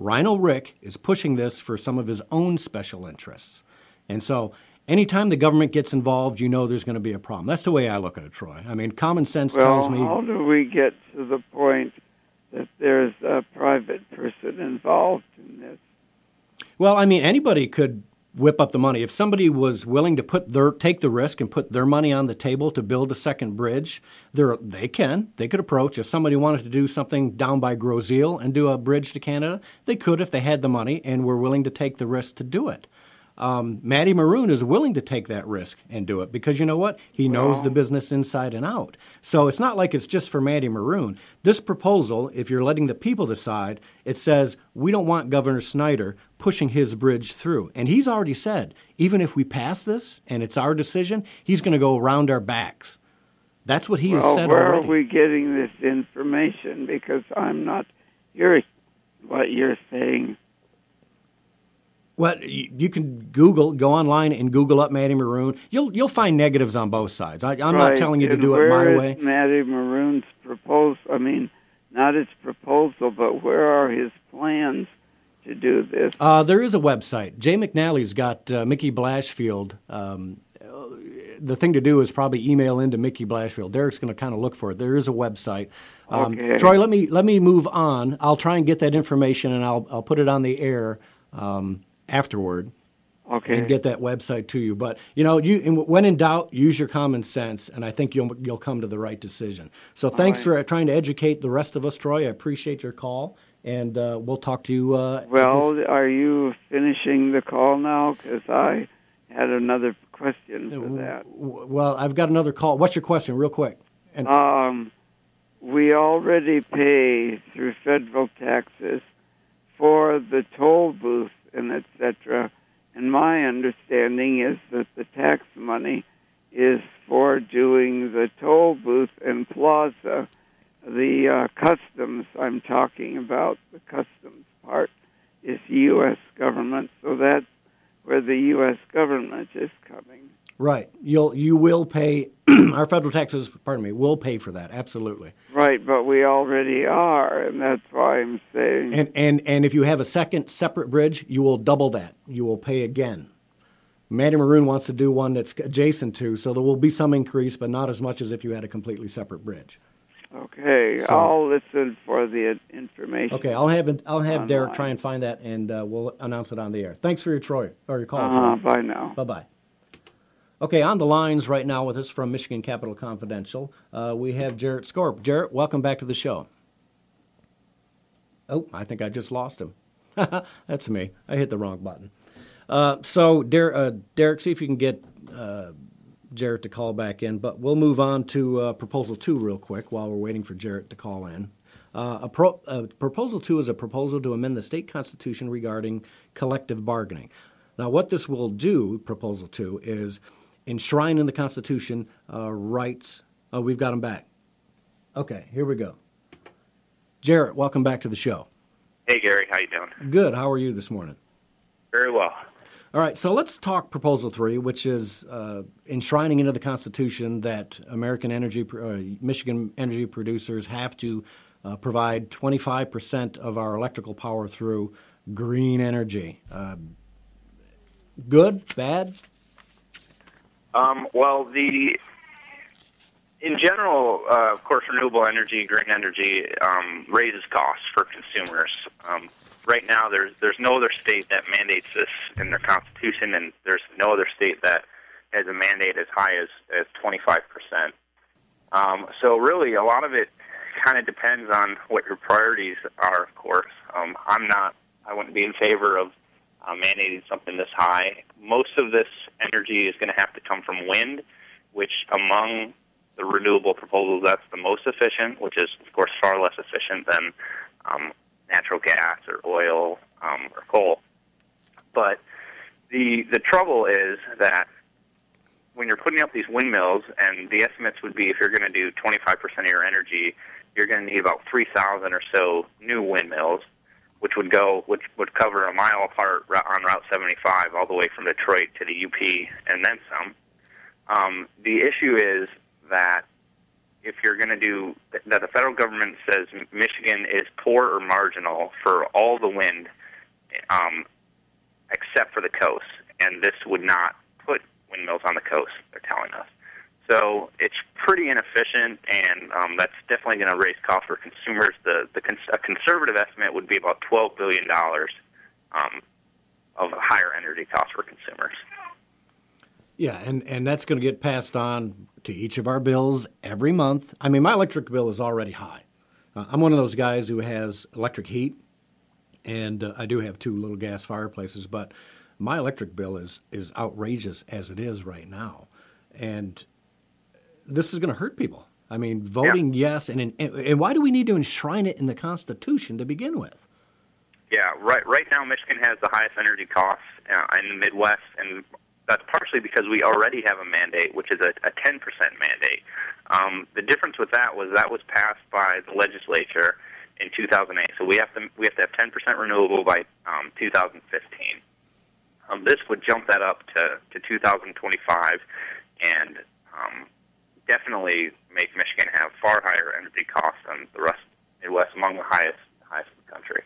Rhino Rick is pushing this for some of his own special interests. And so anytime the government gets involved, you know there's going to be a problem. That's the way I look at it, Troy. I mean, common sense well, tells me... how do we get to the point that there's a private person involved in this? Well, I mean, anybody could whip up the money. If somebody was willing to put their take the risk and put their money on the table to build a second bridge, they can. They could approach. If somebody wanted to do something down by Groseal and do a bridge to Canada, they could if they had the money and were willing to take the risk to do it. Um, Matty Maroon is willing to take that risk and do it because you know what? He knows well, the business inside and out. So it's not like it's just for Matty Maroon. This proposal, if you're letting the people decide, it says we don't want Governor Snyder pushing his bridge through. And he's already said, even if we pass this and it's our decision, he's going to go around our backs. That's what he well, has said where already. Where are we getting this information? Because I'm not hearing what you're saying. Well, you can Google, go online and Google up Matty Maroon. You'll you'll find negatives on both sides. I, I'm right. not telling you to and do it my where way. Is Matty Maroon's proposal? I mean, not his proposal, but where are his plans to do this? Uh, there is a website. Jay McNally's got uh, Mickey Blashfield. Um, the thing to do is probably email into Mickey Blashfield. Derek's going to kind of look for it. There is a website. Um, okay. Troy, let me let me move on. I'll try and get that information and I'll I'll put it on the air. Um, afterward okay. and get that website to you. But, you know, you when in doubt, use your common sense, and I think you'll you'll come to the right decision. So thanks right. for trying to educate the rest of us, Troy. I appreciate your call, and uh, we'll talk to you. Uh, well, are you finishing the call now? Because I had another question for that. Well, I've got another call. What's your question, real quick? And um, we already pay through federal taxes for the toll booth and et cetera. And my understanding is that the tax money is for doing the toll booth and plaza. The uh, customs I'm talking about, the customs part, is U S government. So that's where the U S government is coming. Right. You'll you will pay our federal taxes. Pardon me. Will pay for that. Absolutely. Right, but we already are, and that's why I'm saying. And and and if you have a second separate bridge, you will double that. You will pay again. Matty Maroon wants to do one that's adjacent to, so there will be some increase, but not as much as if you had a completely separate bridge. Okay, so, I'll listen for the information. Okay, I'll have I'll have online. Derek try and find that, and uh, we'll announce it on the air. Thanks for your Troy or your call. Uh-huh, Troy. bye now. Bye bye. Okay, on the lines right now with us from Michigan Capital Confidential, uh, we have Jarrett Scorp. Jarrett, welcome back to the show. Oh, I think I just lost him. That's me. I hit the wrong button. Uh, so, Der- uh, Derek, see if you can get uh, Jarrett to call back in. But we'll move on to uh, Proposal two real quick while we're waiting for Jarrett to call in. Uh, a pro- uh, Proposal two is a proposal to amend the state constitution regarding collective bargaining. Now, what this will do, Proposal two, is enshrine in the Constitution uh, rights. Oh, we've got them back. Okay, here we go. Jarrett, welcome back to the show. Hey, Gary, how you doing? Good. How are you this morning? Very well. All right, so let's talk Proposal three, which is uh, enshrining into the Constitution that American energy, uh, Michigan energy producers have to uh, provide twenty-five percent of our electrical power through green energy. Uh, good? Bad? Um, well, the in general, uh, of course, renewable energy, green energy, um, raises costs for consumers. Um, right now, there's there's no other state that mandates this in their constitution, and there's no other state that has a mandate as high as, as twenty-five percent. Um, so really, a lot of it kind of depends on what your priorities are, of course. Um, I'm not, I wouldn't be in favor of uh, mandating something this high. Most of this energy is going to have to come from wind, which among the renewable proposals, that's the most efficient, which is, of course, far less efficient than um, natural gas or oil um, or coal. But the the trouble is that when you're putting up these windmills, and the estimates would be if you're going to do twenty-five percent of your energy, you're going to need about three thousand or so new windmills, which would go, which would cover a mile apart on Route seventy-five all the way from Detroit to the U P and then some. Um, the issue is that if you're going to do that, the federal government says Michigan is poor or marginal for all the wind, um, except for the coast, and this would not put windmills on the coast. They're telling us. So it's pretty inefficient, and um, that's definitely going to raise costs for consumers. The the cons- a conservative estimate would be about twelve billion dollars um, of higher energy costs for consumers. Yeah, and, and that's going to get passed on to each of our bills every month. I mean, my electric bill is already high. Uh, I'm one of those guys who has electric heat, and uh, I do have two little gas fireplaces, but my electric bill is, is outrageous as it is right now. And this is going to hurt people. I mean, voting yeah. yes, and, and and why do we need to enshrine it in the Constitution to begin with? Yeah, right. Right now, Michigan has the highest energy costs uh, in the Midwest, and that's partially because we already have a mandate, which is a, a ten percent mandate. Um, the difference with that was that was passed by the legislature in two thousand eight. So we have to we have to have ten percent renewable by um, two thousand fifteen. Um, this would jump that up to, to two thousand twenty-five, and um, definitely make Michigan have far higher energy costs than the rest of the Midwest, among the highest highest in the country.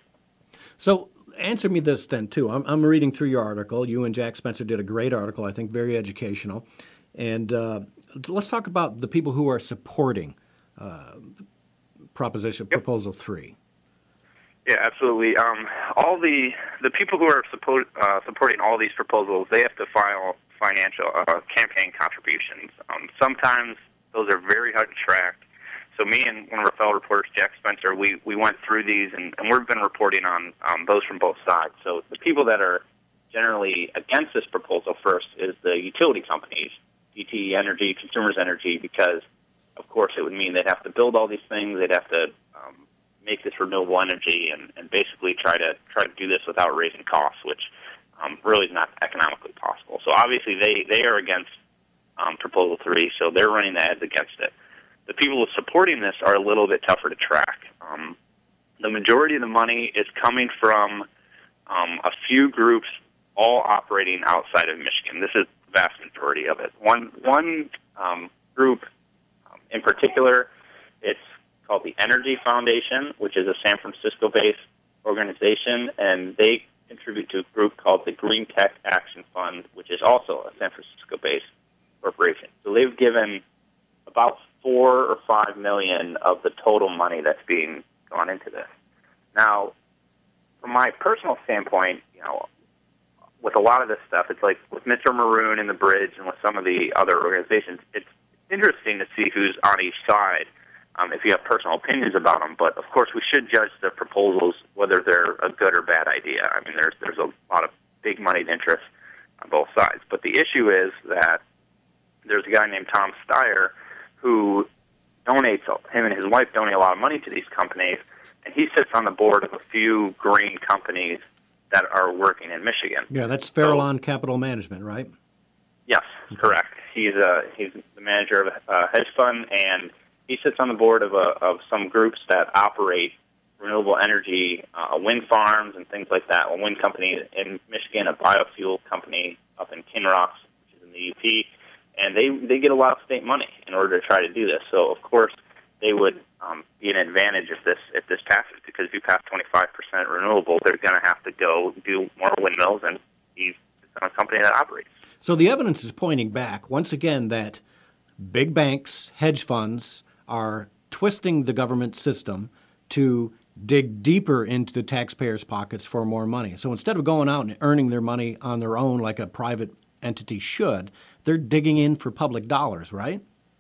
So answer me this then, too. I'm, I'm reading through your article. You and Jack Spencer did a great article, I think, very educational. And uh, let's talk about the people who are supporting uh, Proposition yep. Proposal three. Yeah, absolutely. Um, all the the people who are support, uh, supporting all these proposals, they have to file financial uh, campaign contributions. Um, sometimes those are very hard to track. So me and one of our fellow reporters, Jack Spencer, we, we went through these, and, and we've been reporting on um, those from both sides. So the people that are generally against this proposal first is the utility companies, D T E Energy, Consumers Energy, because, of course, it would mean they'd have to build all these things. They'd have to um, make this renewable energy and, and basically try to try to do this without raising costs, which um, really is not economically possible. So obviously they, they are against um, Proposal three, so they're running the ads against it. The people supporting this are a little bit tougher to track. Um, the majority of the money is coming from um, a few groups all operating outside of Michigan. This is the vast majority of it. One one um, group um, in particular, it's called the Energy Foundation, which is a San Francisco-based organization, and they contribute to a group called the Green Tech Action Fund, which is also a San Francisco-based corporation. So they've given about four or five million of the total money that's being gone into this. Now, from my personal standpoint, you know, with a lot of this stuff, it's like with Mister Maroon and the Bridge and with some of the other organizations, it's interesting to see who's on each side, um, if you have personal opinions about them. But, of course, we should judge the proposals, whether they're a good or bad idea. I mean, there's there's a lot of big moneyed interest on both sides. But the issue is that there's a guy named Tom Steyer who donates, him and his wife donate a lot of money to these companies, and he sits on the board of a few green companies that are working in Michigan. Yeah, that's Farallon so, Capital Management, right? Yes, okay. Correct. He's uh, he's the manager of a hedge fund, and he sits on the board of a, of some groups that operate renewable energy, uh, wind farms and things like that. A wind company in Michigan, a biofuel company up in Kinross, which is in the U P, and they they get a lot of state money in order to try to do this. So, of course, they would um, be an advantage if this if this passes, because if you pass twenty-five percent renewable, they're going to have to go do more windmills, and he's a company that operates. So the evidence is pointing back, once again, that big banks, hedge funds, are twisting the government system to dig deeper into the taxpayers' pockets for more money. So instead of going out and earning their money on their own like a private entity should, they're digging in for public dollars, right?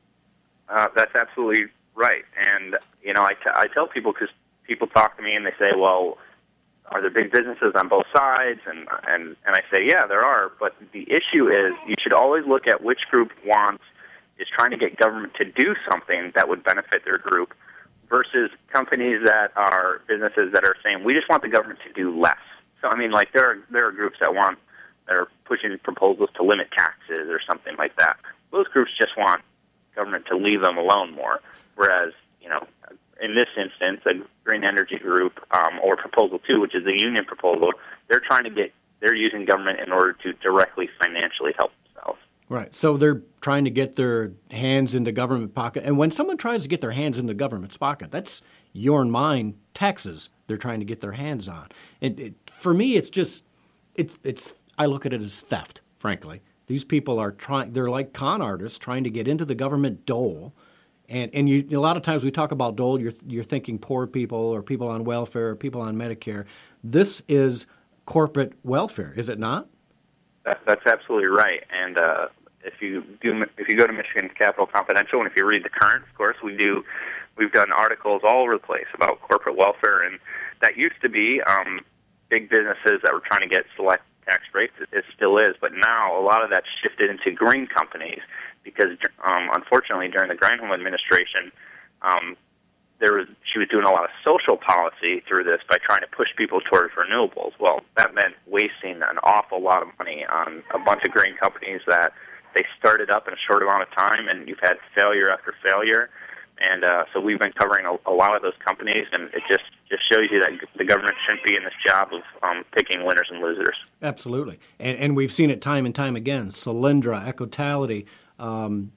Uh, that's absolutely right. And, you know, I, t- I tell people, because people talk to me and they say, well, are there big businesses on both sides? And, and, and I say, yeah, there are. But the issue is you should always look at which group wants, is trying to get government to do something that would benefit their group versus companies that are businesses that are saying, we just want the government to do less. So, I mean, like, there are, there are groups that want, that are pushing proposals to limit taxes or something like that. Those groups just want government to leave them alone more. Whereas, you know, in this instance, a green energy group, um, or Proposal two, which is the union proposal, they're trying to get, they're using government in order to directly financially help themselves. Right. So they're trying to get their hands into government pocket. And when someone tries to get their hands into government's pocket, that's your and mine taxes they're trying to get their hands on. And it, for me, it's just, it's, it's, I look at it as theft, frankly. These people are trying, they're like con artists trying to get into the government dole. And and you, a lot of times we talk about dole, you're, you're thinking poor people or people on welfare or people on Medicare. This is corporate welfare, is it not? That, that's absolutely right. And uh, if you do, if you go to Michigan Capital Confidential, and if you read the Current, of course, we do. We've done articles all over the place about corporate welfare, and that used to be um, big businesses that were trying to get select tax rates. It, it still is, but now a lot of that's shifted into green companies because, um, unfortunately, during the Granholm administration, um, there was she was doing a lot of social policy through this by trying to push people towards renewables. Well, that meant wasting an awful lot of money on a bunch of green companies that they started up in a short amount of time, and you've had failure after failure. And uh, so we've been covering a, a lot of those companies, and it just, just shows you that the government shouldn't be in this job of um, picking winners and losers. Absolutely. And, and we've seen it time and time again. Solyndra, Ecotality, um,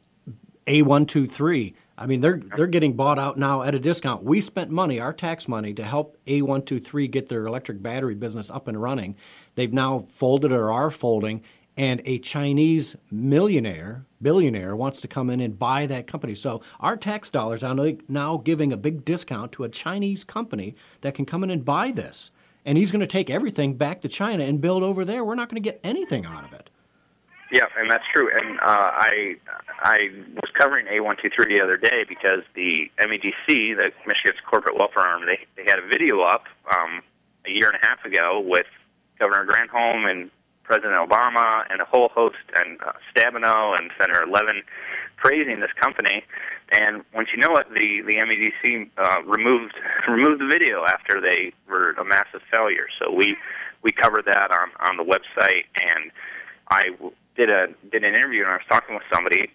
A one two three. I mean, they're they're getting bought out now at a discount. We spent money, our tax money, to help A one two three get their electric battery business up and running. They've now folded or are folding, and a Chinese millionaire, billionaire, wants to come in and buy that company. So our tax dollars are now giving a big discount to a Chinese company that can come in and buy this. And he's going to take everything back to China and build over there. We're not going to get anything out of it. Yeah, and that's true. And uh, I I was covering A one two three the other day because the M E D C, the Michigan's corporate welfare arm, they, they had a video up um, a year and a half ago with Governor Granholm and President Obama and a whole host, and uh, Stabenow and Senator Levin praising this company. And once you know it, the, the M E D C uh, removed removed the video after they were a massive failure. So we, we covered that on, on the website, and I did a did an interview, and I was talking with somebody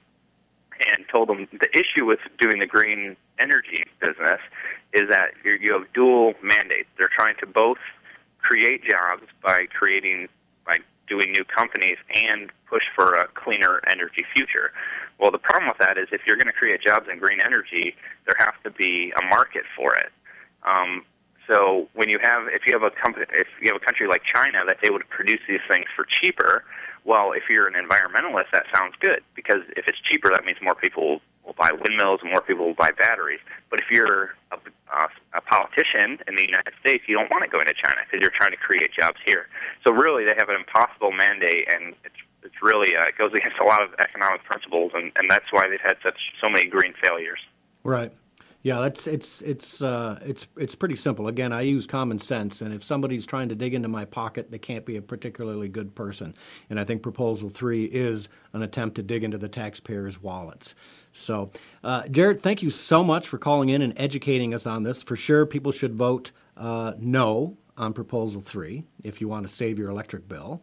and told them the issue with doing the green energy business is that you're, you have dual mandates. They're trying to both create jobs by creating by doing new companies and push for a cleaner energy future. Well, the problem with that is if you're going to create jobs in green energy, there has to be a market for it. Um, so when you have, if you have a company, if you have a country like China that's able to produce these things for cheaper, well, if you're an environmentalist, that sounds good because if it's cheaper, that means more people will, will buy windmills and more people will buy batteries. But if you're a, uh, a politician in the United States, you don't want to go into China because you're trying to create jobs here. So really, they have an impossible mandate, and it's it's really uh, it goes against a lot of economic principles, and, and that's why they've had such so many green failures. Right. Yeah, that's it's it's uh, it's it's pretty simple. Again, I use common sense, and if somebody's trying to dig into my pocket, they can't be a particularly good person. And I think Proposal Three is an attempt to dig into the taxpayers' wallets. So, uh, Jared, thank you so much for calling in and educating us on this. For sure, people should vote uh, no on Proposal Three if you want to save your electric bill.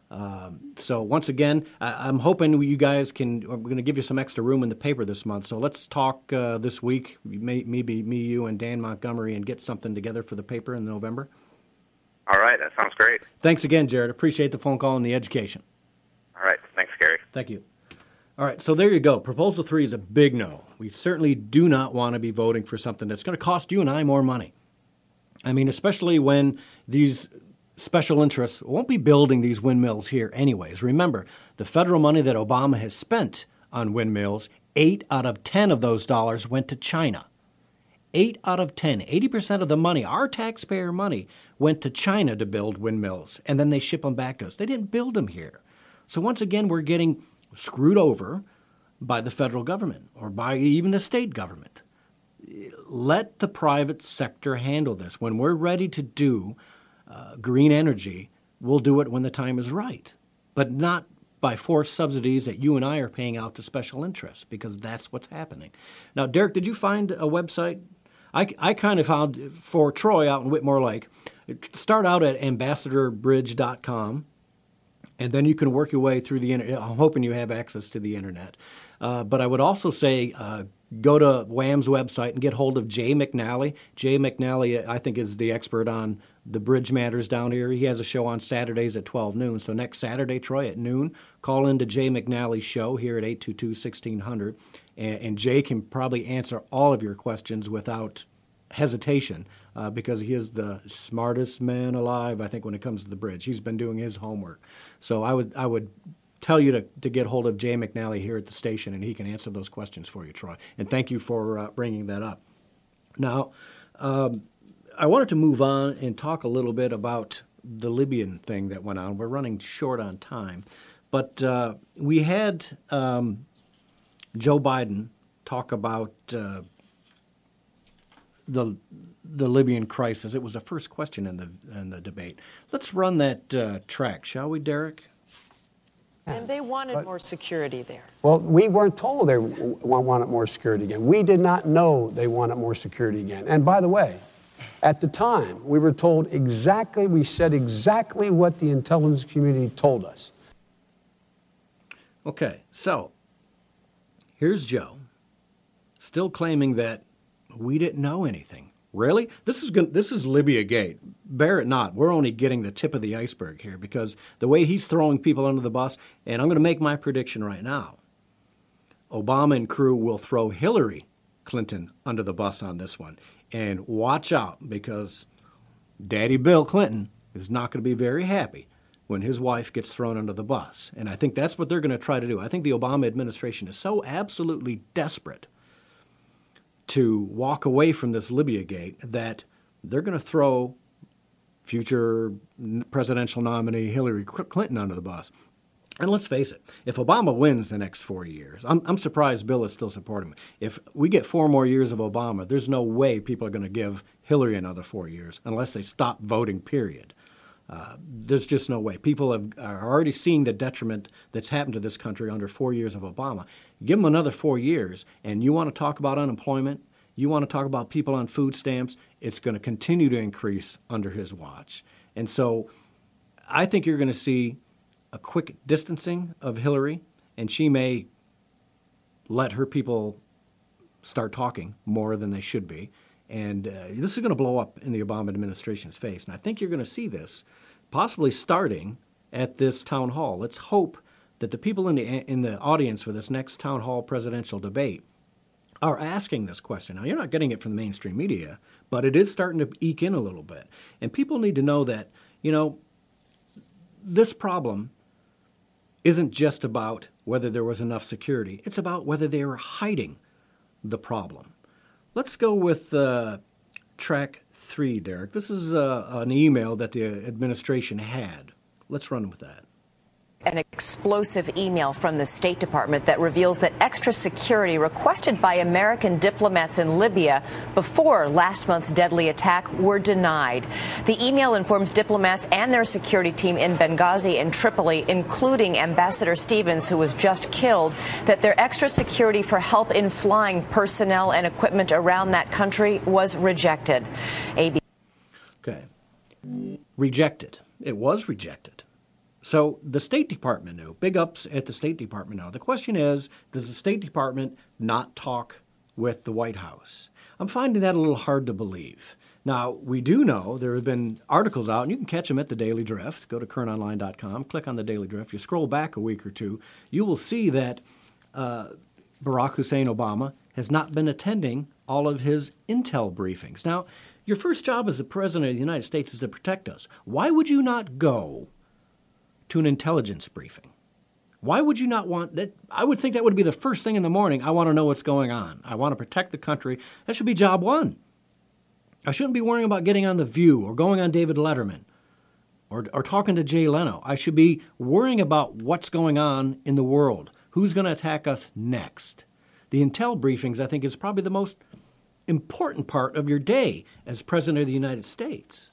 Um, so once again, I, I'm hoping you guys can, we're going to give you some extra room in the paper this month. So let's talk uh, this week, may, maybe me, you, and Dan Montgomery, and get something together for the paper in November. All right, that sounds great. Thanks again, Jared. Appreciate the phone call and the education. All right, thanks, Gary. Thank you. All right, so there you go. Proposal three is a big no. We certainly do not want to be voting for something that's going to cost you and I more money. I mean, especially when these special interests won't be building these windmills here anyways. Remember, the federal money that Obama has spent on windmills, eight out of ten of those dollars went to China. Eight out of ten, eighty percent of the money, our taxpayer money, went to China to build windmills, and then they ship them back to us. They didn't build them here. So once again, we're getting screwed over by the federal government or by even the state government. Let the private sector handle this. When we're ready to do Uh, green energy, we'll do it when the time is right, but not by forced subsidies that you and I are paying out to special interests, because that's what's happening. Now, Derek, did you find a website? I, I kind of found for Troy out in Whitmore Lake, start out at ambassador bridge dot com, and then you can work your way through the internet. I'm hoping you have access to the internet. Uh, but I would also say uh, go to W A M's website and get hold of Jay McNally. Jay McNally, I think, is the expert on the Bridge Matters down here. He has a show on Saturdays at twelve noon. So next Saturday, Troy, at noon, call into Jay McNally's show here at eight two two, one six zero zero, and, and Jay can probably answer all of your questions without hesitation uh, because he is the smartest man alive, I think, when it comes to the bridge. He's been doing his homework. So I would I would tell you to, to get hold of Jay McNally here at the station, and he can answer those questions for you, Troy. And thank you for uh, bringing that up. Now, um, I wanted to move on and talk a little bit about the Libyan thing that went on. We're running short on time. But uh, we had um, Joe Biden talk about uh, the the Libyan crisis. It was the first question in the in the debate. Let's run that uh, track, shall we, Derek? And they wanted but, more security there. Well, we weren't told they w- wanted more security again. We did not know they wanted more security again. And by the way, at the time, we were told exactly, we said exactly what the intelligence community told us. Okay, so here's Joe, still claiming that we didn't know anything. Really? This is good. This is Libya Gate. Bear it not. We're only getting the tip of the iceberg here because the way he's throwing people under the bus, and I'm going to make my prediction right now. Obama and crew will throw Hillary Clinton under the bus on this one. And watch out because Daddy Bill Clinton is not going to be very happy when his wife gets thrown under the bus. And I think that's what they're going to try to do. I think the Obama administration is so absolutely desperate to walk away from this Libya Gate that they're going to throw future presidential nominee Hillary Clinton under the bus. And let's face it, if Obama wins the next four years, I'm, I'm surprised Bill is still supporting him. If we get four more years of Obama, there's no way people are going to give Hillary another four years unless they stop voting, period. Uh, there's just no way. People have, are already seeing the detriment that's happened to this country under four years of Obama. Give them another four years, and you want to talk about unemployment, you want to talk about people on food stamps, it's going to continue to increase under his watch. And so I think you're going to see a quick distancing of Hillary, and she may let her people start talking more than they should be. And uh, this is going to blow up in the Obama administration's face. And I think you're going to see this possibly starting at this town hall. Let's hope that the people in the in the audience for this next town hall presidential debate are asking this question. Now, you're not getting it from the mainstream media, but it is starting to eke in a little bit. And people need to know that, you know, this problem isn't just about whether there was enough security. It's about whether they were hiding the problem. Let's go with uh, track three, Derek. This is uh, an email that the administration had. Let's run with that. An explosive email from the State Department that reveals that extra security requested by American diplomats in Libya before last month's deadly attack were denied. The email informs diplomats and their security team in Benghazi and Tripoli, including Ambassador Stevens, who was just killed, that their extra security for help in flying personnel and equipment around that country was rejected. A B- okay. Rejected. It was rejected. So the State Department knew. Big ups at the State Department now. The question is, does the State Department not talk with the White House? I'm finding that a little hard to believe. Now, we do know there have been articles out, and you can catch them at the Daily Drift. Go to current online dot com, click on the Daily Drift. You scroll back a week or two, you will see that uh, Barack Hussein Obama has not been attending all of his intel briefings. Now, your first job as the President of the United States is to protect us. Why would you not go to an intelligence briefing? Why would you not want that? I would think that would be the first thing in the morning. I want to know what's going on. I want to protect the country. That should be job one. I shouldn't be worrying about getting on The View or going on David Letterman or, or talking to Jay Leno. I should be worrying about what's going on in the world. Who's going to attack us next? The intel briefings, I think, is probably the most important part of your day as President of the United States.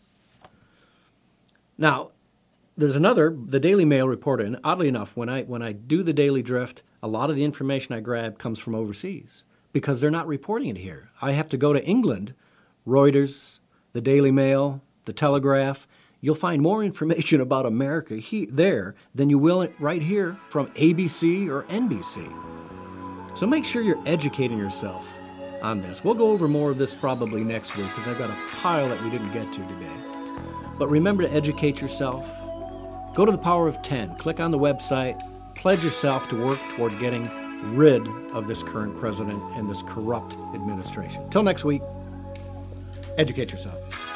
Now, there's another, the Daily Mail reported, and oddly enough, when I when I do the Daily Drift, a lot of the information I grab comes from overseas because they're not reporting it here. I have to go to England, Reuters, the Daily Mail, the Telegraph. You'll find more information about America he, there than you will right here from A B C or N B C. So make sure you're educating yourself on this. We'll go over more of this probably next week because I've got a pile that we didn't get to today. But remember to educate yourself. Go to the Power of ten. Click on the website. Pledge yourself to work toward getting rid of this current president and this corrupt administration. Till next week, educate yourself.